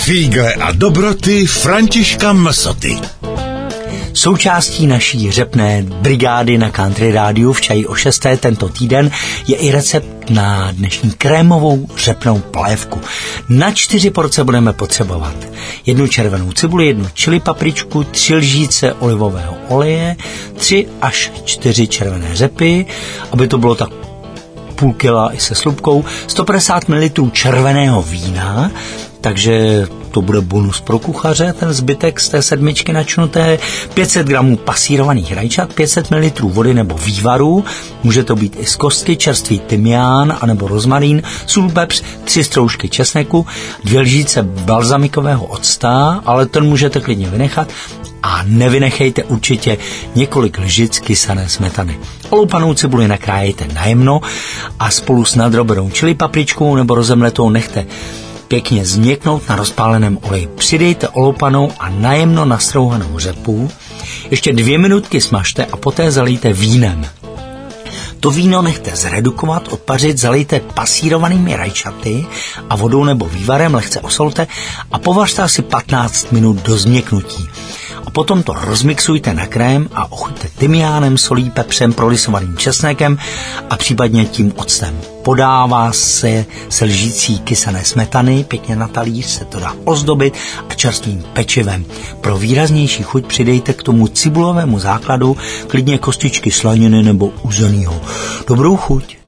Fígle a dobroty Františka Msoty. Součástí naší řepné brigády na Country Rádiu v čaji o 6. tento týden je i recept na dnešní krémovou řepnou polévku. Na 4 porce budeme potřebovat 1 červenou cibuli, 1 chili papričku, 3 lžíce olivového oleje, 3 až 4 červené řepy, aby to bylo tak půl kila i se slupkou, 150 ml červeného vína, takže to bude bonus pro kuchaře, ten zbytek z té 7 načnuté, 500 gramů pasírovaných rajčat, 500 ml vody nebo vývaru, může to být i z kostky, čerstvý tymián anebo rozmarín, sůl, pepř, 3 stroužky česneku, 2 lžíce balzamikového octa, ale ten můžete klidně vynechat, a nevynechejte určitě několik lžic kysané smetany. Oloupanou cibuli nakrájejte najemno a spolu s nadrobenou chili papričkou nebo rozemletou nechte pěkně změknout na rozpáleném oleji. Přidejte oloupanou a najemno nastrouhanou řepu, ještě 2 minutky smažte a poté zalijte vínem. To víno nechte zredukovat, odpařit, zalijte pasírovanými rajčaty a vodou nebo vývarem, lehce osolte a povařte asi 15 minut do změknutí. A potom to rozmixujte na krém a ochuťte tymiánem, solí, pepřem, prolisovaným česnekem a případně tím octem. Podává se lžící kysané smetany, pěkně na talíř se to dá ozdobit a čerstvým pečivem. Pro výraznější chuť přidejte k tomu cibulovému základu klidně kostičky slaniny nebo uzenýho. Dobrou chuť!